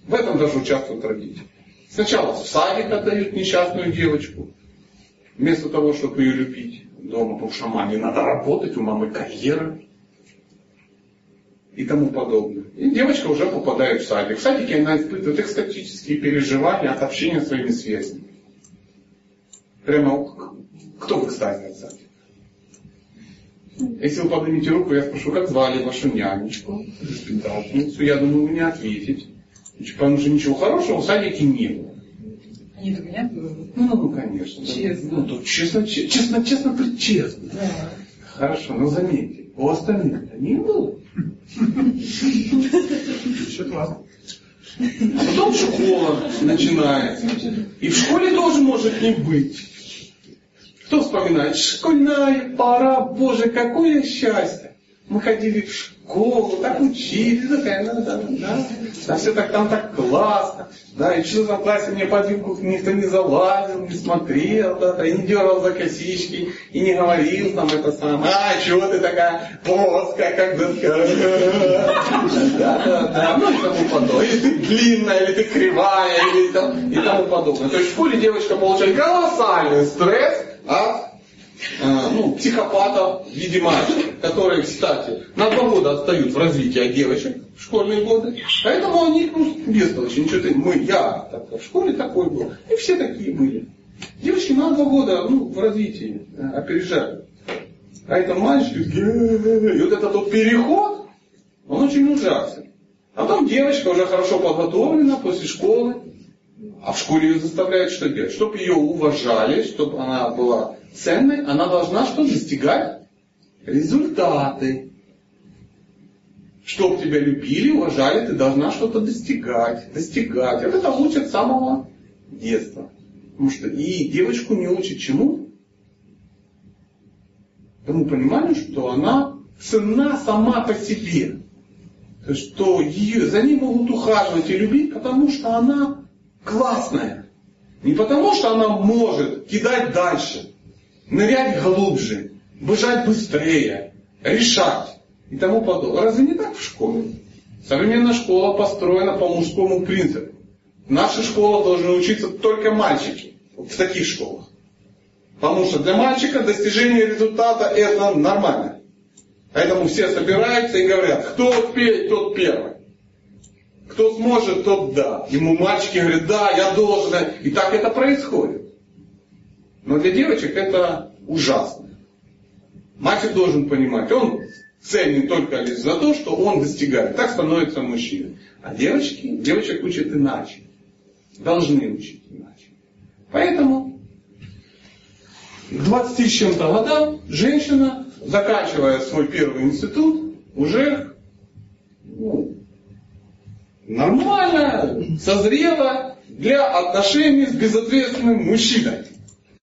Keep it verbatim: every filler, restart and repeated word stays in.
В этом даже участвуют родители. Сначала в садик отдают несчастную девочку, вместо того, чтобы ее любить дома, потому что маме надо работать, у мамы карьера и тому подобное. И девочка уже попадает в садик. В садике она испытывает экстатические переживания от общения с своими сверстниками. Прямо кто в экстазе от садика? Если вы поднимете руку, я спрошу, как звали вашу нянечку, воспитательницу, я думаю, вы не ответите. Потому что ничего хорошего в садике не было. Они так меня было? Ну, ну, конечно. Честно. Ну, то честно, честно, честно, честно. Да. Хорошо, но заметьте, у остальных-то не было. Еще классно. А потом школа начинается. И в школе тоже может не быть. Кто вспоминает? Школьная пора, Боже, какое счастье! Мы ходили в школу, так учились, такая, да, да, да, да, все так там так классно, да, и в четвертом классе мне под юбку никто не залазил, не смотрел, да, да, и не дергал за косички, и не говорил там это самое, а, чего ты такая плоская, как доска, да, да, да, ну и тому подобное, или ты длинная, или ты кривая, или там, и тому подобное. То есть в школе девочка получает колоссальный стресс от ну, психопатов в виде мальчиков, которые, кстати, на два года отстают в развитии от девочек в школьные годы. Поэтому они ну, бестолочи. Ничего, мы, я так, в школе такой был. И все такие были. Девочки на два года ну, в развитии опережали. А это мальчики. И вот этот вот переход, он очень ужасен. А потом девочка уже хорошо подготовлена после школы. А в школе ее заставляют что делать? Чтобы ее уважали, чтобы она была ценной, она должна что? Достигать результаты. Чтобы тебя любили, уважали, ты должна что-то достигать. Достигать. Вот это учат с самого детства. Потому что и девочку не учат чему? Тому пониманию, что она ценна сама по себе. То есть, что ее, за ней могут ухаживать и любить, потому что она классная. Не потому, что она может кидать дальше, нырять глубже, бежать быстрее, решать и тому подобное. Разве не так в школе? Современная школа построена по мужскому принципу. В нашей школе должны учиться только мальчики. В таких школах. Потому что для мальчика достижение результата это нормально. Поэтому все собираются и говорят, кто успеет, тот первый. Кто сможет, тот да. Ему мальчики говорят, да, я должен. И так это происходит. Но для девочек это ужасно. Мальчик должен понимать, он ценен только лишь за то, что он достигает. Так становится мужчиной. А девочки, девочек учат иначе. Должны учить иначе. Поэтому к двадцати с чем-то годам женщина, заканчивая свой первый институт, уже ну, нормально, созрела для отношений с безответственным мужчиной.